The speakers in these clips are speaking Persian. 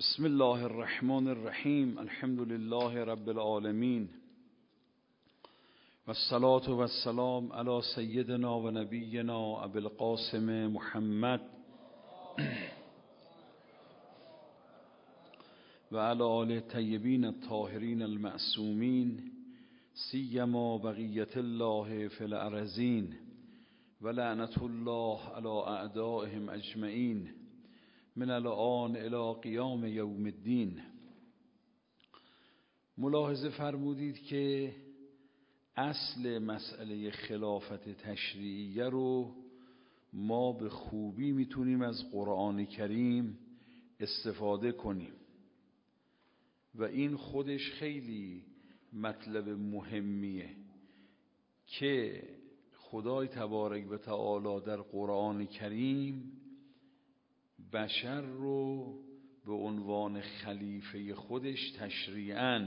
بسم الله الرحمن الرحیم. الحمد لله رب العالمین و الصلاة و السلام علی سیدنا و نبینا ابی القاسم محمد و علی آله الطیبین الطاهرین المعصومین سیما بقیة الله فی الارضین و لعنة الله علی اعدائهم اجمعین من الآن الی قیام یوم الدین. ملاحظه فرمودید که اصل مسئله خلافت تشریعیه رو ما به خوبی میتونیم از قرآن کریم استفاده کنیم و این خودش خیلی مطلب مهمیه که خدای تبارک و تعالی در قرآن کریم بشر رو به عنوان خلیفه خودش تشریعاً،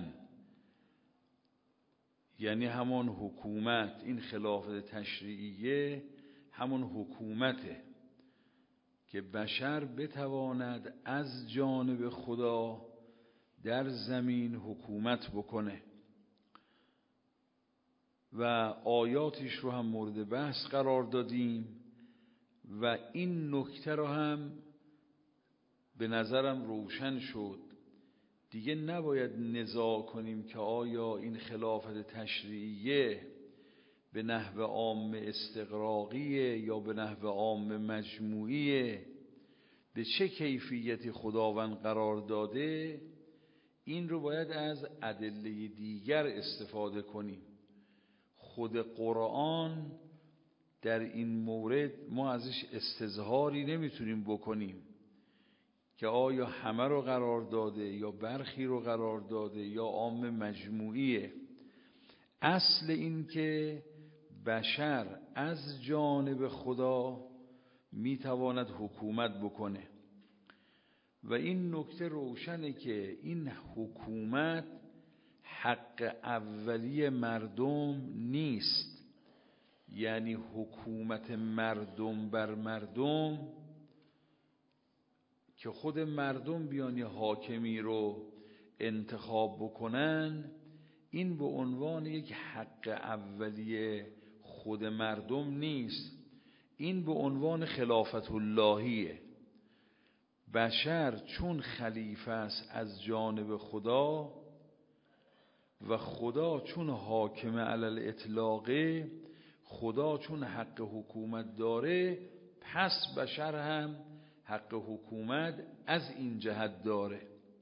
یعنی همون حکومت، این خلافت تشریعیه همون حکومته که بشر بتواند از جانب خدا در زمین حکومت بکنه و آیاتش رو هم مورد بحث قرار دادیم و این نکته رو هم به نظرم روشن شد. دیگه نباید نزاع کنیم که آیا این خلافت تشریعیه به نحو عام استقراقیه یا به نحو عام مجموعیه، به چه کیفیتی خداوند قرار داده. این رو باید از ادله دیگر استفاده کنیم. خود قرآن در این مورد ما ازش استظهاری نمیتونیم بکنیم که آیا همه رو قرار داده یا برخی رو قرار داده یا عام مجموعیه. اصل این که بشر از جانب خدا میتواند حکومت بکنه و این نکته روشنه که این حکومت حق اولی مردم نیست، یعنی حکومت مردم بر مردم که خود مردم بیان یه حاکمی رو انتخاب بکنن، این به عنوان یک حق اولیه خود مردم نیست، این به عنوان خلافت اللهیه. بشر چون خلیفه است از جانب خدا و خدا چون حاکم علی الاطلاقه، خدا چون حق حکومت داره، پس بشر هم حق حکومت از این جهت داره.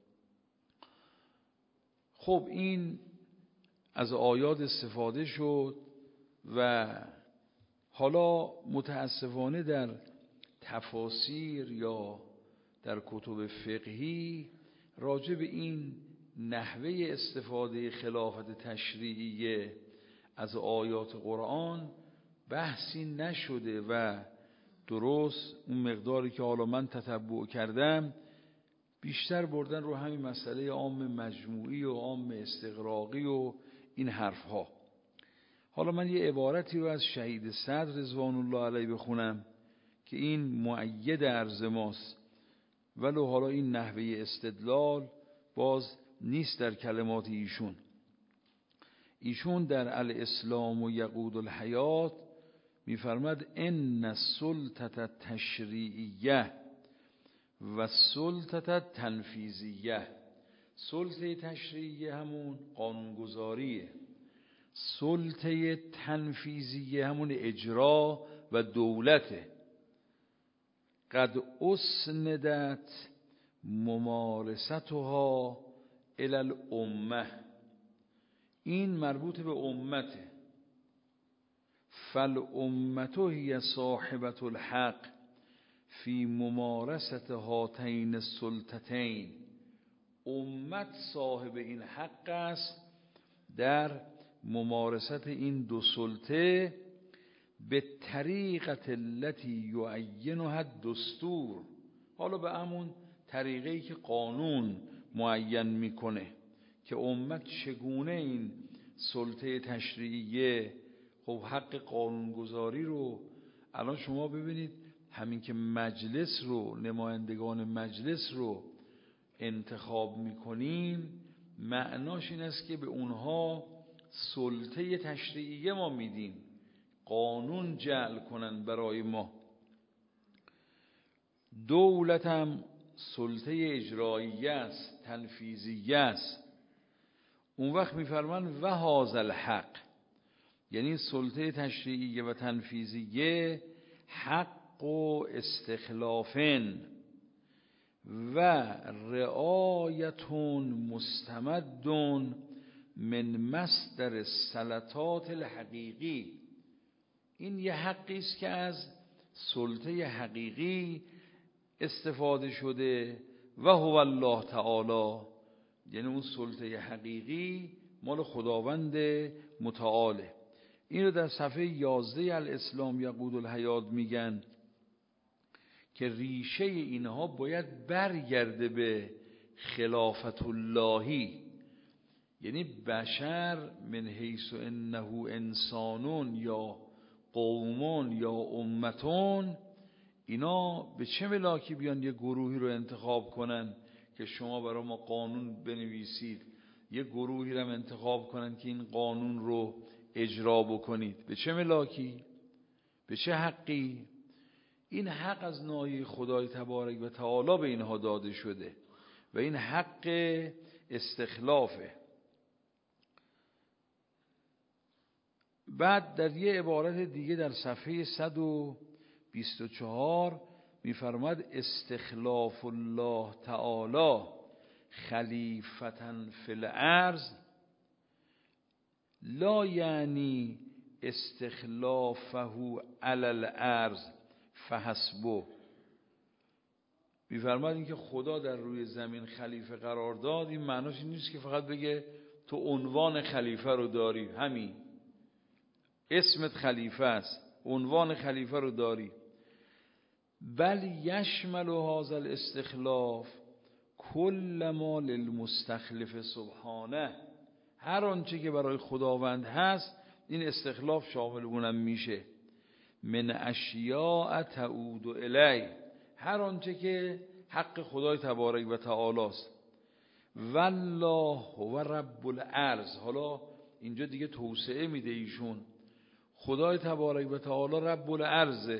خب این از آیات استفاده شد و حالا متاسفانه در تفاسیر یا در کتب فقهی راجع به این نحوه استفاده خلافت تشریعیه از آیات قرآن بحثی نشده و درست اون مقداری که حالا من تتبع کردم بیشتر بردن رو همین مسئله عام مجموعی و عام استقراقی و این حرفها. حالا من یه عبارتی رو از شهید صدر رضوان الله علیه بخونم که این مؤید عرض ماست، ولو حالا این نحوه استدلال باز نیست در کلمات ایشون. ایشون در الاسلام و یقود الحیات میفرماد ان السلطه تشریعیه و سلطه تنفیذیه. سلطه تشریعیه همون قانونگذاریه، سلطه تنفیذیه همون اجرا و دولته. قد اسندت ممارستها الی الامه، این مربوط به امته. فالامه هی صاحبة الحق فی ممارست هاتین السلطتین، امت صاحب این حق است در ممارست این دو سلطه، به طریقت التي یعینها الدستور، حالا به همون طریقه‌ای که قانون معین میکنه که امت چگونه این سلطه تشریعیه، خب حق قانونگذاری رو الان شما ببینید، همین که مجلس رو، نمایندگان مجلس رو انتخاب میکنیم معناش این است که به اونها سلطه تشریعیه ما میدیم، قانون جعل کنن برای ما. دولت هم سلطه اجراییه است، تنفیذیه است. اون وقت میفرمان و هذا الحق، یعنی سلطه تشریعیه و تنفیذیه حق و استخلافن و رعایتون مستمدون من مصدر السلطات الحقیقی. این یه حقی است که از سلطه حقیقی استفاده شده و هو الله تعالی، یعنی اون سلطه حقیقی مال خداوند متعاله. این رو در صفحه 11 الاسلام یقود الحیات میگن که ریشه اینها باید برگرده به خلافت اللهی، یعنی بشر من حیث انه انسانون یا قومون یا امتون، اینا به چه ملاکی بیان یه گروهی رو انتخاب کنن که شما برای ما قانون بنویسید، یه گروهی رو انتخاب کنن که این قانون رو اجرا بکنید؟ به چه ملاکی؟ به چه حقی؟ این حق از ناحیه خدای تبارک و تعالی به اینها داده شده و این حق استخلافه. بعد در یه عبارت دیگه در صفحه 124 میفرماد استخلاف الله تعالی خلیفتن فی الارض لا یعنی استخلافه علی الارض فحسبه. میفرماد این که خدا در روی زمین خلیفه قرار داد، این معناش این نیست که فقط بگه تو عنوان خلیفه رو داری، همین اسمت خلیفه است، عنوان خلیفه رو داری، بل یشمل هذا الاستخلاف کل ما للمستخلف سبحانه. هر آنچه که برای خداوند هست این استخلاف شامل اونم میشه. من اشیاء تعود الی، هر آنچه که حق خدای تبارک و تعالی است. والله هو رب الارض. حالا اینجا دیگه توسعه میده ایشون، خدای تبارک و تعالی رب الارض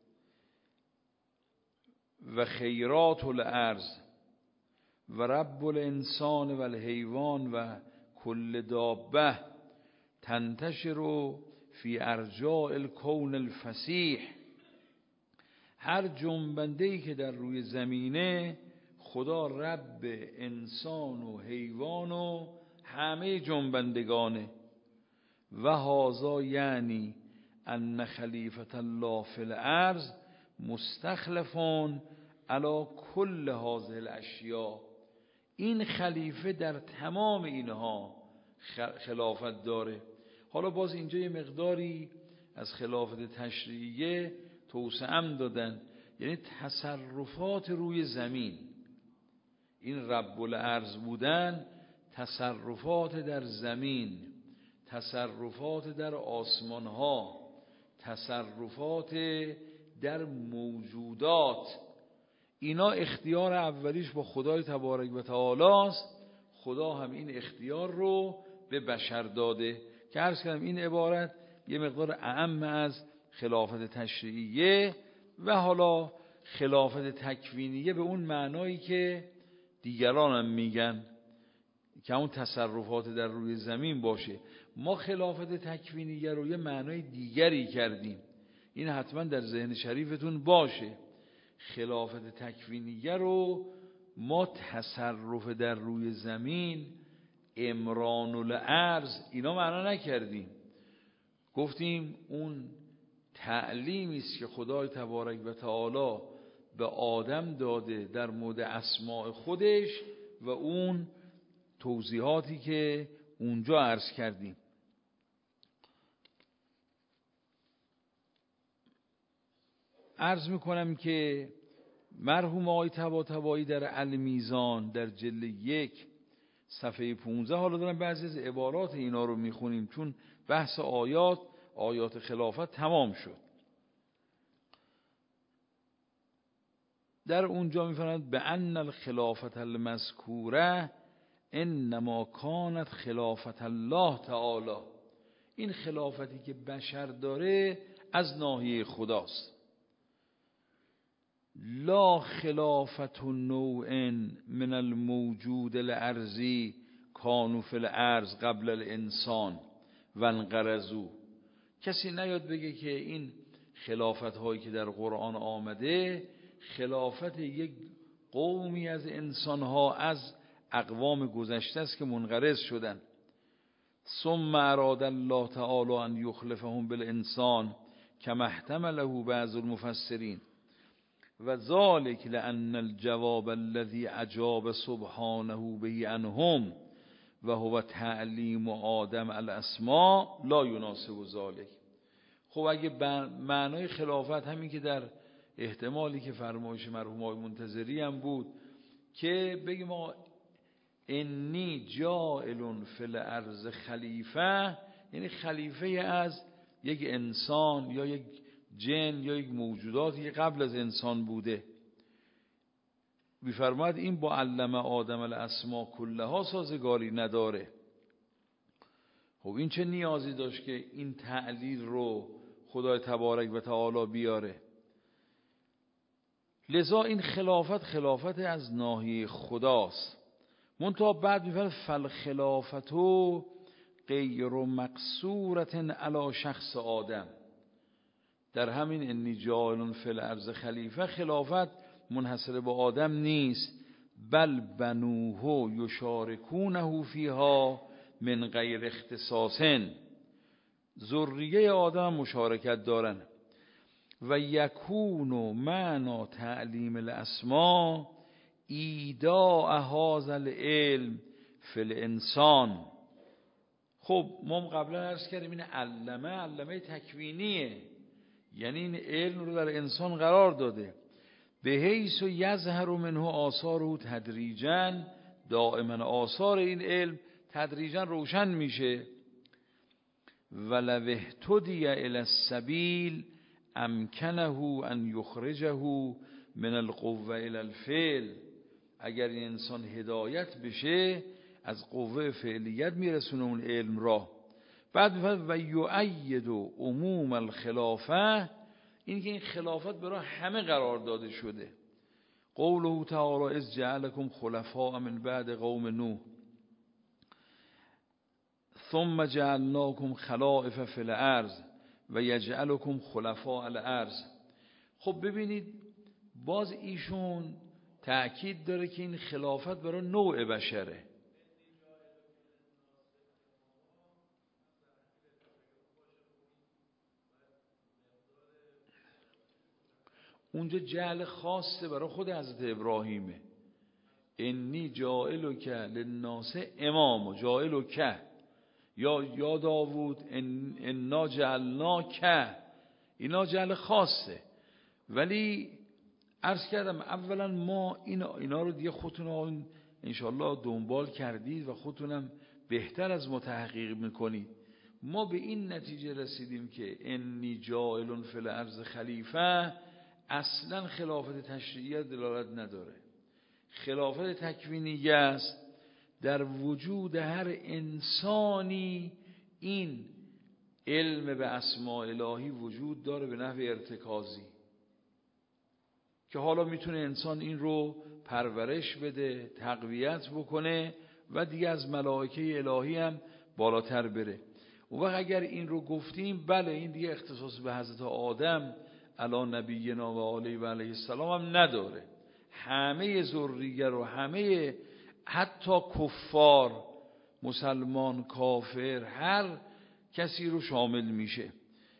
و خیرات الارض و رب الانسان و الحیوان و کل دابه تنتشر فی ارجاء الکون الفسیح. هر جنبنده‌ای که در روی زمینه خدا رب انسان و حیوان و همه جنبندگانه. و هذا یعنی ان خلیفة الله فی الارض مستخلفون علی کل هذه الاشیاء. این خلیفه در تمام اینها خلافت داره. حالا باز اینجا یه مقداری از خلافت تشریعیه توسعه دادن، یعنی تصرفات روی زمین. این رب الارض بودن، تصرفات در زمین، تصرفات در آسمان ها، تصرفات در موجودات، اینا اختیار اولیش با خدای تبارک و تعالی است. خدا هم این اختیار رو به بشر داده که عرض کردم این عبارت یه مقدار اعم از خلافت تشریعیه و حالا خلافت تکوینیه به اون معنایی که دیگران هم میگن که اون تصرفات در روی زمین باشه. ما خلافت تکوینیه رو یه معنای دیگری کردیم، این حتما در ذهن شریفتون باشه. خلافت تکوینیه رو ما تصرف در روی زمین، امران الارض، اینا معنا نکردیم. گفتیم اون تعلیمی است که خدای تبارک و تعالی به آدم داده در مورد اسماء خودش و اون توضیحاتی که اونجا عرض کردیم. عرض میکنم که مرحوم آقای طباطبایی در المیزان در جلد 1 صفحه 15، حالا دارم بعضی از عبارات اینا رو میخونیم چون بحث آیات خلافت تمام شد. در اونجا میفرماید به ان الخلافت المذکوره انما کانت خلافت الله تعالی، این خلافتی که بشر داره از ناحیه خداست. لا خلافت نوع من الموجود الارضی کانوا فی الارض قبل الانسان و انقرضوا. کسی نیاد بگه که این خلافت هایی که در قرآن آمده خلافت یک قومی از انسان ها از اقوام گذشته است که منقرض شدن. ثم اراد الله تعالی ان یخلفهم بالانسان کما احتمله بعض المفسرین و ذلک لان الجواب الذي اجاب سبحانه به عنهم و هو تعلیم آدم الاسماء لا یناسب ذلک. خب اگه معنای خلافت همین که در احتمالی که فرمایش مرحوم آقای منتظری هم بود که بگیم ما انی جاعل فی الارض خلیفه، یعنی خلیفه از یک انسان یا یک جن یا یک موجوداتی که قبل از انسان بوده. می‌فرماید این با علم آدم الاسماء کلها سازگاری نداره. خب این چه نیازی داشت که این تعلیل رو خدای تبارک و تعالی بیاره؟ لذا این خلافت از ناحیه خداست. منتها بعد میفرماید فالخلافتو غیر مقصورة علی شخص آدم. در همین انی جاعل فی الارض خلیفه خلافت منحصر به آدم نیست، بل بنوه یشارکونه فیها من غیر اختصاص. ذریه آدم مشارکت دارن. و یکون معنا تعلیم الاسماء ایداء هذا العلم فی الانسان. خب ما قبلا عرض کردیم این علمه تکوینیه، یعنی این علم رو در انسان قرار داده. به حیث یظهر منه آثاره تدریجا، دائما آثار این علم تدریجا روشن میشه. ولو اهتدی الی السبیل امکنه ان یخرجه من القوه الی الفعل. اگر این انسان هدایت بشه از قوه فعلیت میرسونه اون علم را. بعد میفرماید و یؤید عموم الخلافه، این که این خلافت برای همه قرار داده شده. قوله تعالی اذ جعلکم خلفاء من بعد قوم نوح ثم جعلناکم خلائف فی الارض و یجعلکم خلفاء الارض. خب ببینید باز ایشون تأکید داره که این خلافت برای نوع بشره. اونجا جعل خاصه برای خود حضرت ابراهیمه. انی جاعلک للناس امام، جاعلک یا داوود انا جعلناک، اینا جعل خاصه. ولی عرض کردم اولا ما اینا رو دیگه خودتون انشالله دنبال کردید و خودتونم بهتر از ما تحقیق میکنید. ما به این نتیجه رسیدیم که انی جاعل فی الارض خلیفه اصلا خلافت تشریعی دلالت نداره، خلافت تکوینی است. در وجود هر انسانی این علم به اسماء الهی وجود داره به نحو ارتکازی که حالا میتونه انسان این رو پرورش بده، تقویت بکنه و دیگه از ملائکه الهی هم بالاتر بره. و اگر این رو گفتیم بله این دیگه اختصاص به حضرت آدم علی نبینا و علیه و علیه السلام هم نداره. همه ذریه رو، همه حتی کفار، مسلمان، کافر، هر کسی رو شامل میشه.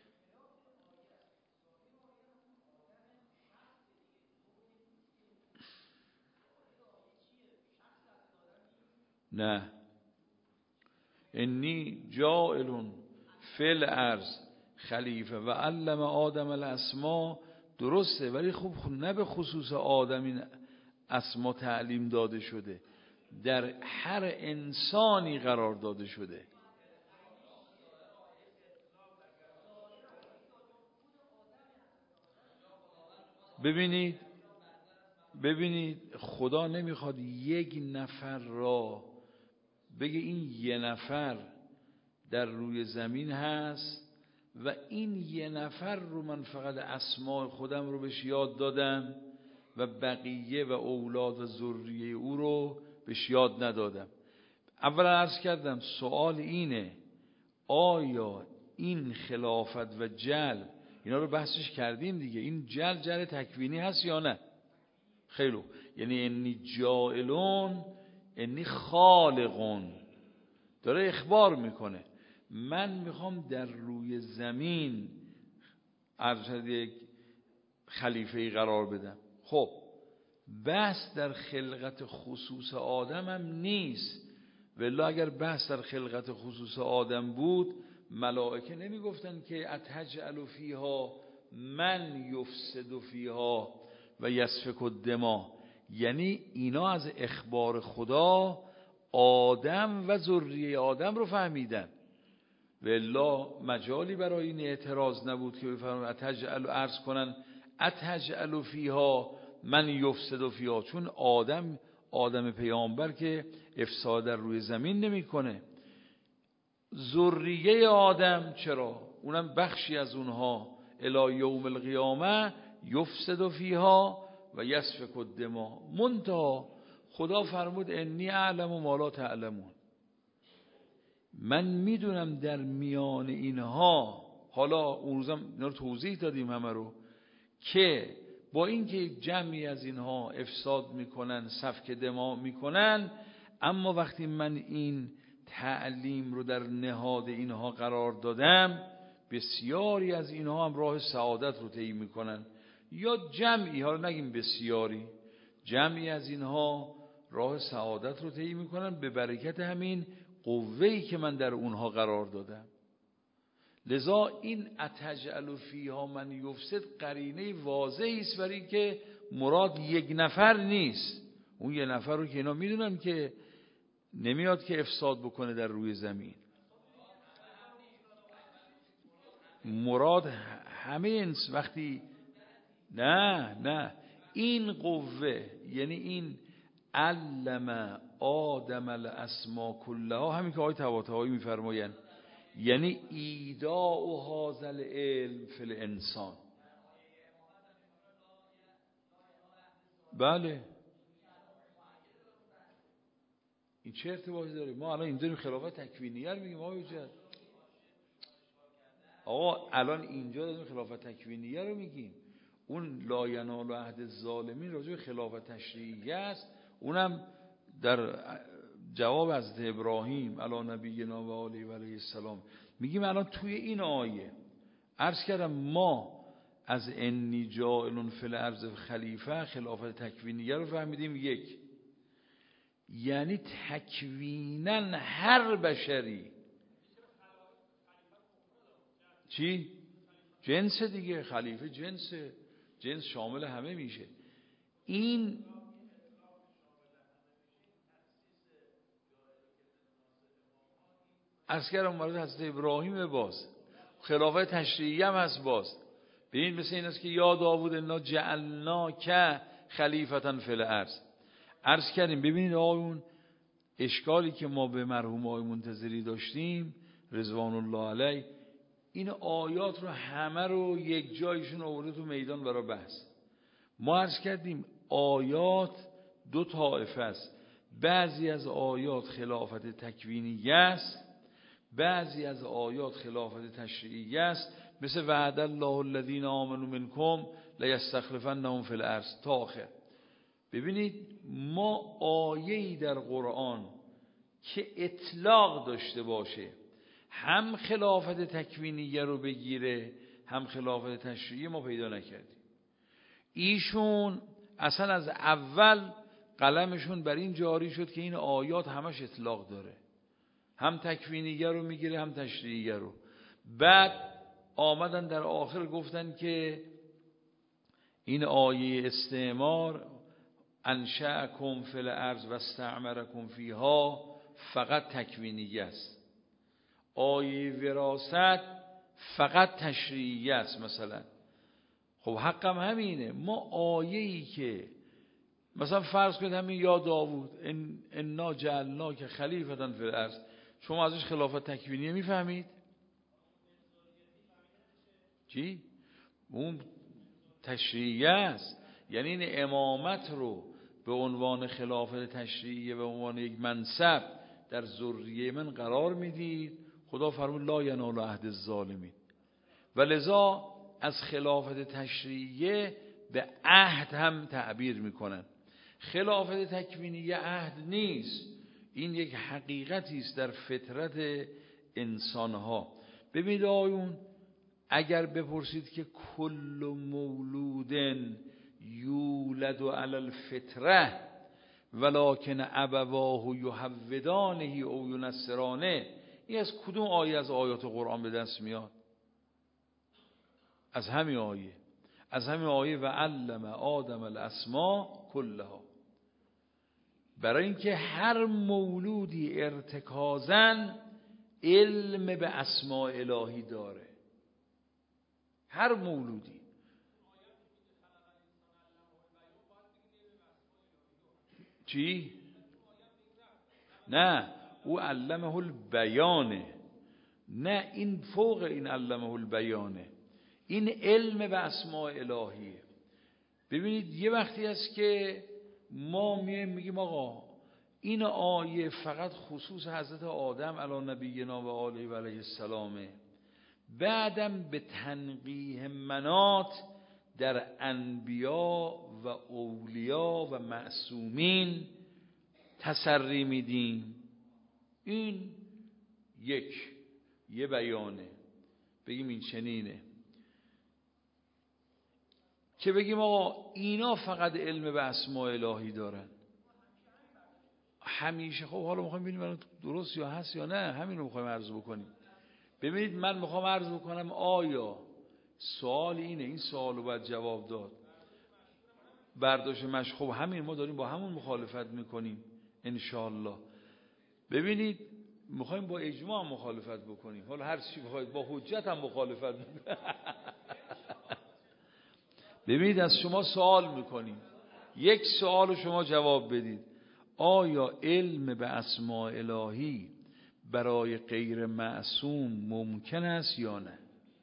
نه، انی جاعل فی الارض خلیفه و علم آدم الاسماء، درسته، ولی خب نه به خصوص آدم این اسما تعلیم داده شده، در هر انسانی قرار داده شده. ببینید ببینید خدا نمیخواد یک نفر را بگه این یه نفر در روی زمین هست و این یه نفر رو من فقط اسماء خودم رو بهش یاد دادم و بقیه و اولاد و ذریه او رو بهش یاد ندادم. اولا عرض کردم سوال اینه آیا این خلافت و جل اینا رو بحثش کردیم دیگه، این جل تکوینی هست یا نه؟ خیلی یعنی انی جائلون انی خالقون داره اخبار میکنه من میخوام در روی زمین یک خلیفه‌ای قرار بدم. خب بحث در خلقت خصوص آدم هم نیست، ولی اگر بحث در خلقت خصوص آدم بود ملائکه نمیگفتن که اتجعل فیها من یفسد فیها و یسفک الدماء، یعنی اینا از اخبار خدا آدم و ذریه آدم رو فهمیدن، والله مجالی برای این اعتراض نبود که بفرمایند اتجعل عرض کنن اتجعل فیها من یفسد فیها، چون آدم پیامبر که افساد در روی زمین نمیکنه. ذریه آدم چرا؟ اونم بخشی از اونها الی یوم القیامه یفسد فیها و یسفک الدماء. منتها خدا فرمود انی اعلم ما لا تعلمون، من میدونم در میان اینها، حالا اون روزم اینا رو توضیح دادیم همه رو، که با اینکه جمعی از اینها افساد میکنن سفک دماء میکنن، اما وقتی من این تعلیم رو در نهاد اینها قرار دادم بسیاری از اینها هم راه سعادت رو طی میکنن، یا جمعی، حالا نگیم بسیاری، جمعی از اینها راه سعادت رو طی میکنن به برکت همین قوه‌ای که من در اونها قرار دادم. لذا این اتجعل فیها من یفسد قرینه واضحی است برای که مراد یک نفر نیست. اون یک نفر رو که اینا میدونن که نمیاد که افساد بکنه در روی زمین، مراد همه وقتی نه این قوه، یعنی این علم آدم الاسما کلها، همین که آیه طباطبایی میفرمایند، یعنی ایداء هذا العلم فی الانسان. بله این چه ارتباطی داره؟ ما الان این داریم خلافت تکوینیه رو میگیم آقا الان اینجا داریم خلافت تکوینیه رو میگیم، اون لا ینال عهد الظالمین راجع به خلافت تشریعیه است، اونم در جواب از ابراهیم علی نبینا و آله و علیه السلام میگیم. الان توی این آیه عرض کردم ما از انی جاعل فی الارض خلیفه خلافت تکوینیه رو فهمیدیم، یک یعنی تکوینا هر بشری، چی؟ جنس دیگه، خلیفه جنس شامل همه میشه. این اسکر مورد حضرت ابراهیم باز خلافت تشریعی هم هست باز. ببین مثل این است که یا داوود انا جعلناک خلیفتا فی الارض. عرض کردیم ببینید آقایون اشکالی که ما به مرحوم آقای منتظری داشتیم رضوان الله علیه، این آیات رو همه رو یک جایشون آورده تو میدان برای بحث. ما عرض کردیم آیات دو طایفه است، بعضی از آیات خلافت تکوینی است، بعضی از آیات خلافت تشریعی است، مثل وعد الله الذین آمنوا منکم لیستخلفنهم فی الارض تا آخر. ببینید ما آیه‌ای در قرآن که اطلاق داشته باشه هم خلافت تکوینیه رو بگیره هم خلافت تشریعی ما پیدا نکردیم. ایشون اصلا از اول قلمشون بر این جاری شد که این آیات همش اطلاق داره، هم تکوینیه رو میگیره هم تشریعیه رو. بعد آمدن در آخر گفتن که این آیه استعمار انشأکم فی الارض و استعمرکم فیها فقط تکوینیه است، آیه وراثت فقط تشریعیه است مثلا. خب حقم همینه، ما آیه‌ای که مثلا فرض کنید همین یا داوود انا جعلناک خلیفة فی الارض، شما ازش خلافت تکوینیه میفهمید؟ چی؟ اون تشریعیه است، یعنی این امامت رو به عنوان خلافت تشریعیه، به عنوان یک منصب در ذریه من قرار میدید. خدا فرمود لا ینال عهد الظالمین، و لذا از خلافت تشریعیه به عهد هم تعبیر میکنن. خلافت تکوینیه عهد نیست، این یک حقیقتی است در فطرت انسانها. ببینید آیون، اگر بپرسید که کل مولود یولد علی الفطره ولکن ابواه یهودانه او ینصرانه، این از کدوم آیه از آیات قرآن به دست میاد؟ از همین آیه و علم آدم الاسماء کلها. برای اینکه هر مولودی ارتکازاً علم به اسماء الهی داره، هر مولودی. چی؟ نه، او علمه البیانه، نه این فوق این علمه البیانه، این علم به اسماء الهیه. ببینید یه وقتی است که ما میگیم آقا این آیه فقط خصوص حضرت آدم علی نبینا و آله و علیه السلامه، بعدم به تنقیح منات در انبیا و اولیا و معصومین تسری میدیم. این یه بیانه، بگیم این چنینه، که بگیم آقا اینا فقط علم به اسماء الهی دارن همیشه. خب حالا میخوایم ببینیم درست یا هست یا نه، همین رو میخوایم عرض بکنیم. ببینید من میخوام عرض بکنم آیا سوال اینه، این سوال رو باید جواب داد. برداشت مشخوب همین، ما داریم با همون مخالفت میکنیم انشاءالله. ببینید میخوایم با اجماع مخالفت بکنیم، حالا هر چی بخواید با حجت هم مخالفت بکنیم. ببینید از شما سوال میکنیم، یک سوال رو شما جواب بدید. آیا علم به اسماء الهی برای غیر معصوم ممکن است یا نه؟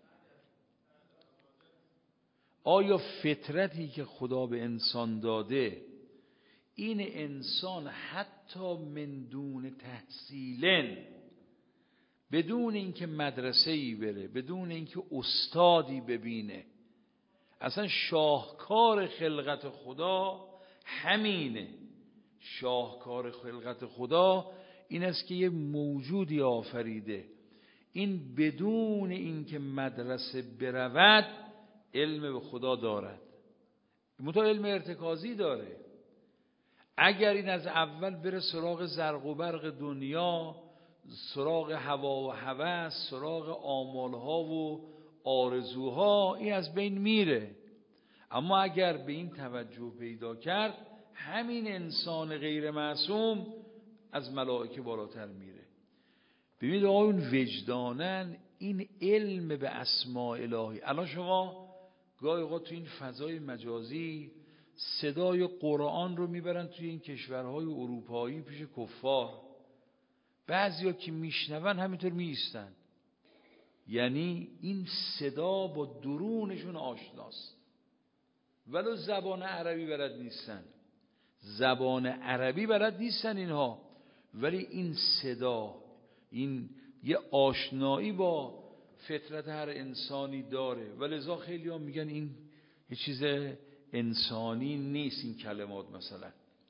آیا فطرتی که خدا به انسان داده، این انسان حتی من دون تحصیلن، بدون اینکه مدرسه‌ای بره، بدون اینکه استادی ببینه، اصلا شاهکار خلقت خدا همینه. شاهکار خلقت خدا این است که یه موجودی آفریده، این بدون اینکه مدرسه برود علم به خدا دارد، منتها علم ارتکازی داره. اگر این از اول بره سراغ زرق و برق دنیا، سراغ هوا و هوس، سراغ آمالها و آرزوها، این از بین میره. اما اگر به این توجه پیدا کرد، همین انسان غیر معصوم از ملائکه بالاتر میره. ببینید آقایون وجدانن این علم به اسماء الهی. الان شما گاهی اوقات تو این فضای مجازی صدای قرآن رو میبرن توی این کشورهای اروپایی پیش کفار، بعضیا که میشنون همینطور میایستن، یعنی این صدا با درونشون آشناست، ولو زبان عربی بلد نیستن، زبان عربی بلد نیستن اینها، ولی این صدا، این یه آشنایی با فطرت هر انسانی داره. ولذا خیلی ها میگن این یه چیز انسانی نیست این کلمات. مثلا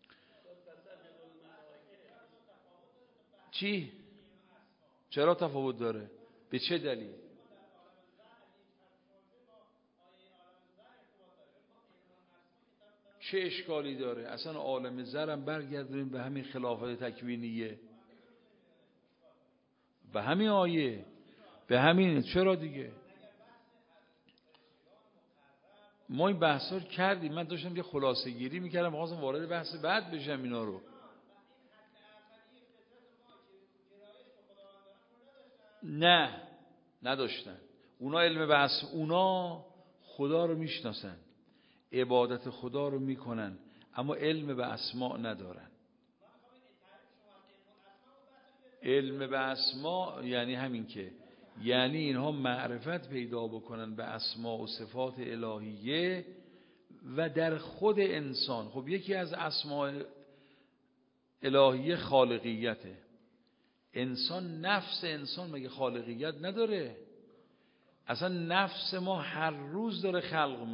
چی؟ چرا تفاوت داره؟ به چه دلیل؟ چه اشکالی داره؟ اصلا عالم زرم برگردونیم به همین خلافت تکوینیه، به همین آیه، به همین. چرا دیگه؟ ما این بحثا رو کردیم، من داشتم یه خلاصه گیری میکردم، می‌خواستم وارد بحث بعد بشم اینا رو. نه نداشتن اونا علم اونا خدا رو میشناسن، عبادت خدا رو میکنن، اما علم به اسماء ندارن. علم به اسماء یعنی همین که یعنی اینها معرفت پیدا بکنن به اسماء و صفات الهیه و در خود انسان. خب یکی از اسماء الهیه خالقیته. انسان، نفس انسان مگه خالقیت نداره؟ اصلا نفس ما هر روز داره خلق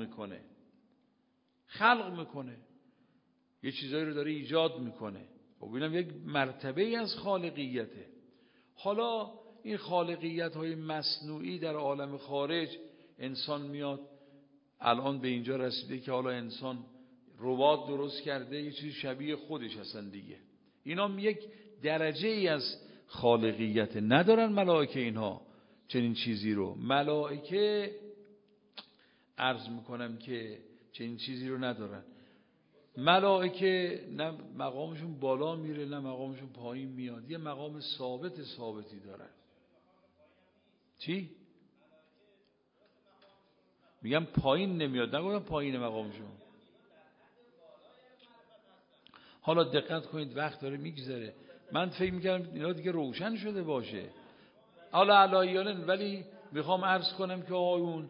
میکنه یه چیزایی رو داره ایجاد میکنه. خب اینم یک مرتبه از خالقیته. حالا این خالقیت های مصنوعی در عالم خارج، انسان میاد الان به اینجا رسیده که حالا انسان ربات درست کرده، یه چیزی شبیه خودش هستن دیگه. اینا یک درجه ای از خالقیت ندارن ملائکه. اینها چنین چیزی رو ملائکه عرض میکنم که چنین چیزی رو ندارن. ملائکه نه مقامشون بالا میره نه مقامشون پایین میاد، یه مقام ثابتی دارن. چی؟ میگم پایین نمیاد، نگفتم پایین مقامشون. حالا دقت کنید وقت داره میگذره، من فکر میکردم اینا دیگه روشن شده باشه. حالا علایالن، ولی میخوام عرض کنم که آقایون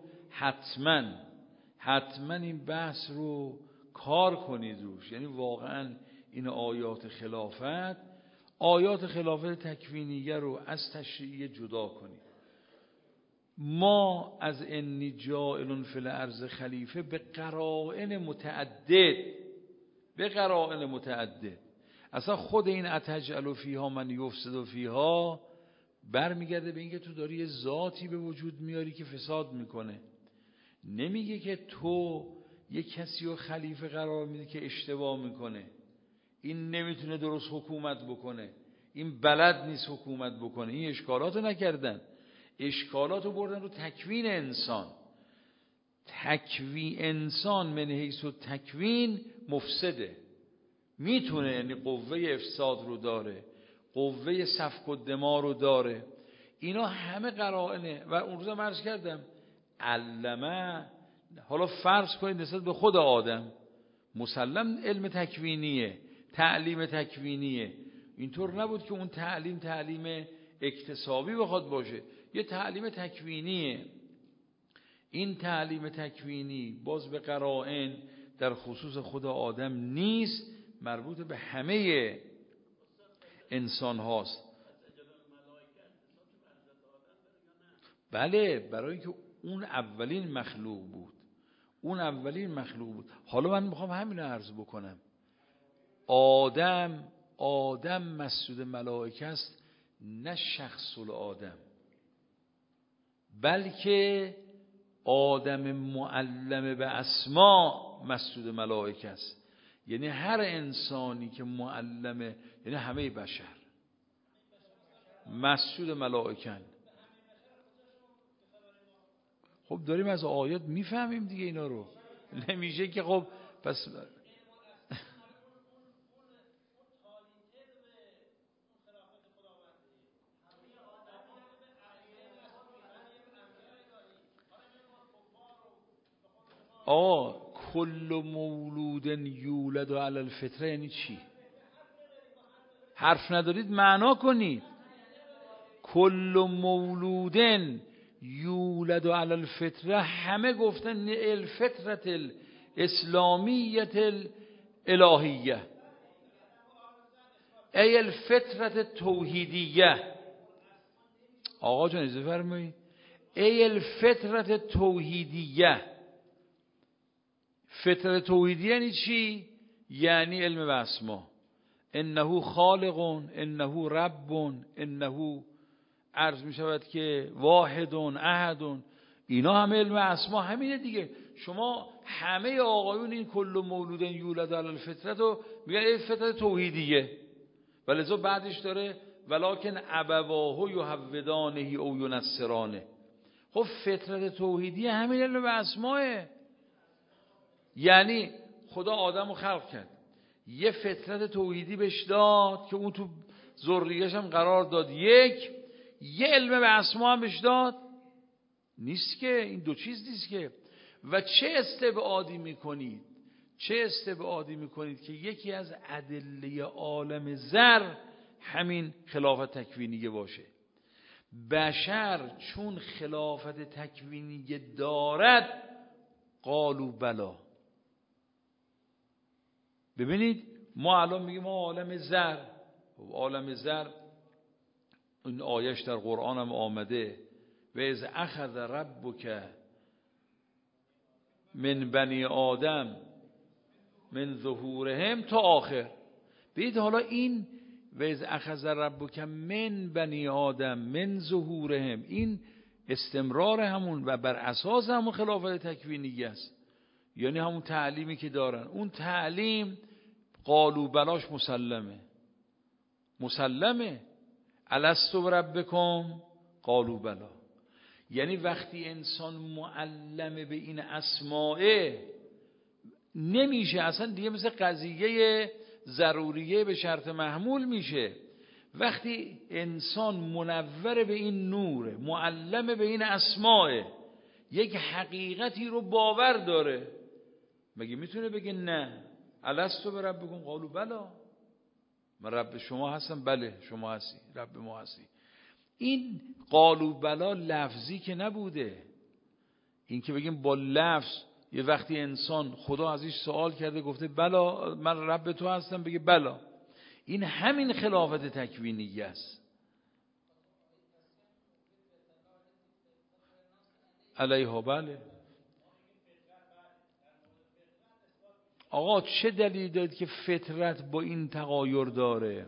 حتما این بحث رو کار کنید روش. یعنی واقعا این آیات خلافت تکوینیه رو از تشریعیه جدا کنید. ما از انی جاعل فی الارض خلیفه به قرائن متعدد اصلا خود این اتجعل فیها من یفسد فیها برمیگرده به اینکه تو داری یه ذاتی به وجود میاری که فساد میکنه. نمیگه که تو یه کسی رو خلیفه قرار میدی که اشتباه میکنه، این نمیتونه درست حکومت بکنه، این بلد نیست حکومت بکنه. این اشکالاتو نکردن، اشکالاتو بردن رو تکوین انسان. انسان من حیث تکوین مفسده، میتونه، یعنی قوه افساد رو داره، قوه سفک الدماء رو داره. اینا همه قرائنه. و اون روزم عرض کردم علمه، حالا فرض کنید نسبت به خود آدم مسلم علم تکوینیه، تعلیم تکوینیه. اینطور نبود که اون تعلیم اکتسابی بخواد باشه، یه تعلیم تکوینیه. این تعلیم تکوینی باز به قرائن در خصوص خود آدم نیست، مربوط به همه انسان هاست. بله، برای اینکه اون اولین مخلوق بود. حالا من میخوام همین رو عرض بکنم. آدم مسجود ملائکه است، نه شخص الآدم، بلکه آدم معلم به اسماء مسجود ملائکه است. یعنی هر انسانی که معلمه، یعنی همه بشر مسجود ملائکه. خب داریم از آیات میفهمیم دیگه اینا رو. نمیشه که خب پس کل مولود یولد علی الفطره یعنی چی؟ حرف ندارید معنا کنید. کل مولود یولد علی الفطره، همه گفتن الفطرت الاسلامیت الالهیه ای الفطرت توحیدیه. آقا جان اجازه فرمایید. ای الفطرت توحیدیه. فطرت توحیدیه یعنی چی؟ یعنی علم به اسما. انه خالق، انه رب، انه عرض می شود که واحد احد. اینا همه علم اسما همینه دیگه. شما همه آقایون این کل مولود یولد علی الفطرت رو میگن این فطرت توحیدیه، ولذا بعدش داره ولکن ابواه یهودانه او ینصرانه. خب فطرت توحیدیه همین علم به اسماه. یعنی خدا آدم رو خلق کرد، یه فطرت توحیدی بهش داد که اون تو ذریه‌اش هم قرار داد، یه علم به اسما هم بهش داد. نیست که این دو چیز نیست که. و چه استبعادی میکنید، چه استبعادی میکنید که یکی از ادله عالم زر همین خلافت تکوینیه باشه؟ بشر چون خلافت تکوینیه دارد قالوا بلا. ببینید ما الان میگیم ما عالم زر، عالم زر این آیش در قرآن هم آمده و از اخذ ربک من بنی آدم من ظهورهم تا آخر. ببینید حالا این و از اخذ ربک من بنی آدم من ظهورهم این استمرار همون و بر اساس همون خلافت تکوینی است، یعنی همون تعلیمی که دارن. اون تعلیم قالوا بلاش مسلمه الست بربکم قالوا بلا. یعنی وقتی انسان معلم به این اسماء نمیشه اصلا دیگه مثل قضیه ضروریه به شرط محمول میشه. وقتی انسان منور به این نور، معلم به این اسماء، یک حقیقتی رو باور داره، مگه میتونه بگه نه؟ الست بربکم قالوا بلا، من رب شما هستم. بله شما هستی، رب ما هستی. این قالوا بلا لفظی که نبوده، این که بگیم با لفظ. یه وقتی انسان خدا ازش سوال کرده گفته بلا من رب تو هستم، بگه بلا. این همین خلافت تکوینی است. علیها بله. آقا چه دلیل دارید که فطرت با این تغایر داره؟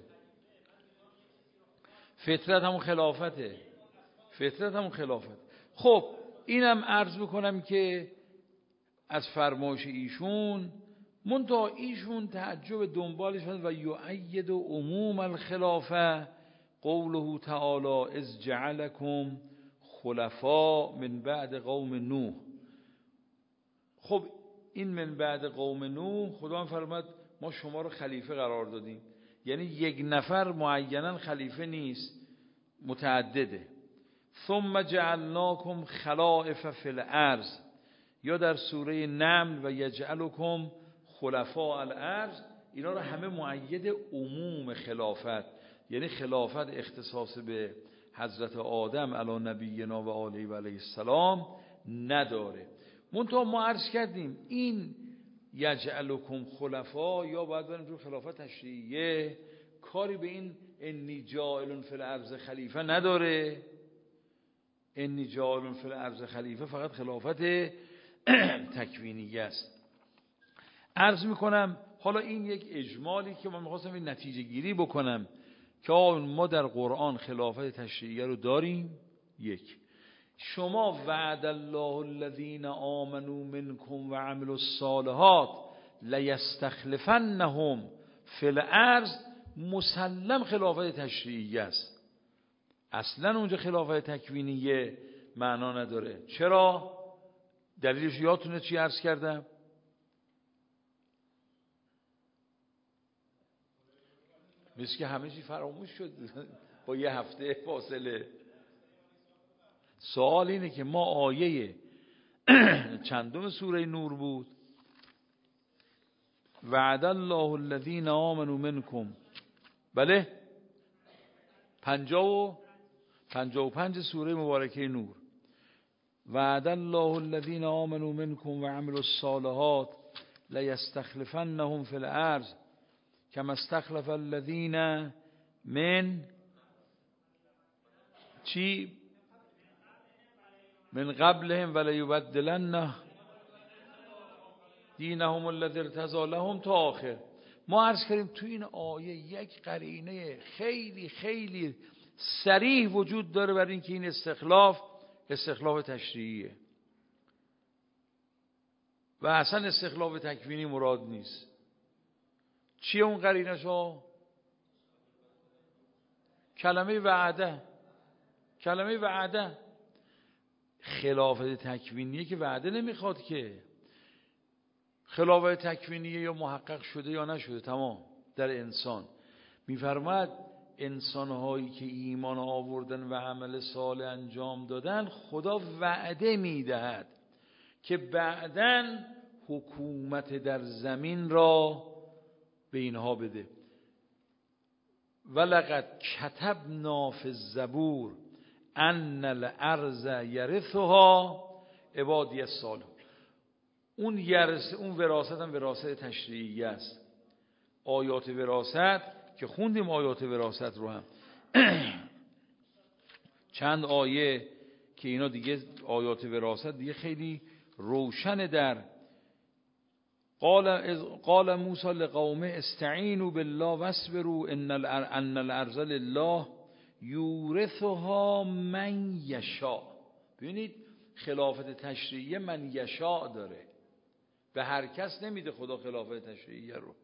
فطرت همون خلافته. فطرت همون خلافت. خب اینم عرض بکنم که از فرمایش ایشون منتها ایشون تعجب دنبالش و یؤید عموم الخلافه قوله تعالی اذ جعلکم خلفاء من بعد قوم نوح. خب این من بعد قوم نوح خدا هم فرمود ما شما رو خلیفه قرار دادیم، یعنی یک نفر معینا خلیفه نیست، متعدده. ثم جعلناکم خلائف فی الارض، یا در سوره نمل و یجعلکم خلفاء الارض، اینا رو همه مؤید عموم خلافت، یعنی خلافت اختصاص به حضرت آدم علی نبینا و آله و علیه السلام نداره. منتها ما عرض کردیم این یجعلکم خلفاء یا باید بریم تو خلافت تشریعیه، کاری به این انی جاعل فی الارض خلیفه نداره. انی جاعل فی الارض خلیفه فقط خلافت تکوینی است. عرض میکنم حالا این یک اجمالی که من میخواستم این نتیجه گیری بکنم که ما در قرآن خلافت تشریعیه رو داریم. یک، شما وعد الله الذین آمنوا منکم و عملوا الصالحات لیستخلفنهم فی الارض، مسلم خلافت تشریعیه است، اصلا اونجا خلافت تکوینیه معنا نداره. چرا؟ دلیلش یادتونه چی عرض کردم؟ مثل که همه چی فراموش شد با یه هفته فاصله. سوال اینه که ما آیه چندم سوره نور بود؟ وعد الله الذین آمنوا منکم، بله 55 سوره مبارکه نور. وعد الله الذین آمنوا منکم و عملوا الصالحات لیستخلفنهم فی الارض کما استخلف الذین من چی من قبلهم ولیبدلن دینهم الذی ارتضی لهم تا آخر. ما عرض کردیم تو این آیه یک قرینه خیلی خیلی صریح وجود داره برای اینکه این استخلاف تشریعیه و اصلا استخلاف تکوینی مراد نیست. چیه اون قرینه شو؟ کلمه وعده. خلافت تکوینیه که وعده نمیخواد که. خلافت تکوینیه یا محقق شده یا نشده تمام در انسان. میفرماد انسانهایی که ایمان آوردن و عمل صالح انجام دادن خدا وعده میدهد که بعداً حکومت در زمین را به اینها بده. ولقد کتبنا فی الزبور ان الارض یرثها عبادی الصالحون. اون وراثت هم وراثت تشریعی است. آیات وراثت که خوندیم، آیات وراثت رو هم چند آیه که اینا دیگه آیات وراثت دیگه خیلی روشن. در قال موسی لقومه استعینوا بالله واصبروا ان الارض لله یورثها من یشاء. ببینید خلافت تشریعیه من یشاء داره، به هر کس نمیده خدا خلافت تشریعیه رو.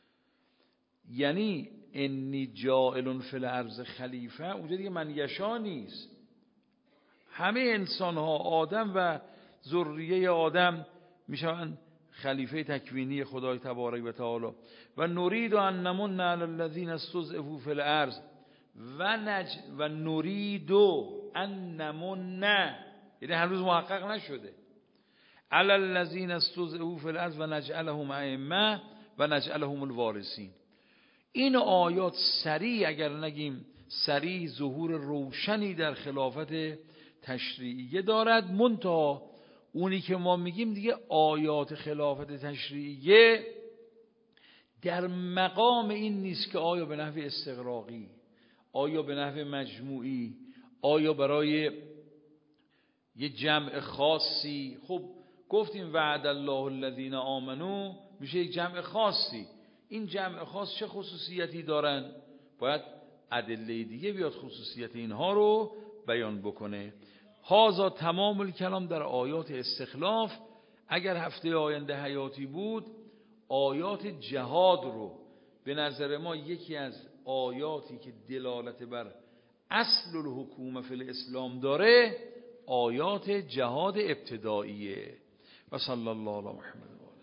یعنی انی جاعل فی الارض خلیفه، اونجا دیگه من یشاء نیست، همه انسان ها، آدم و ذریه آدم میشن خلیفه تکوینی خدای تبارک و تعالی. و نرید ان نمن علی الذین استضعفوا فی الارض و نرید ان نمن، یعنی هنوز محقق نشده، علی الذین استضعفوا فی الارض و نجعلهم ائمه و نجعلهم الوارثین. این آیات سریع، اگر نگیم سریع، ظهور روشنی در خلافت تشریعیه دارد. منتها اونی که ما میگیم دیگه آیات خلافت تشریعیه در مقام این نیست که آیا به نحو استغراقی، آیا به نحو مجموعی، آیا برای یه جمع خاصی. خب گفتیم وعد الله الذین آمنو میشه یک جمع خاصی. این جمع خاص چه خصوصیتی دارن؟ باید ادله دیگه بیاد خصوصیت اینها رو بیان بکنه. هازا تمام الکلام در آیات استخلاف. اگر هفته آینده حیاتی بود، آیات جهاد رو به نظر ما یکی از آیاتی که دلالت بر اصل الحکومه فی الاسلام داره، آیات جهاد ابتداییه. و صلی الله علی محمد.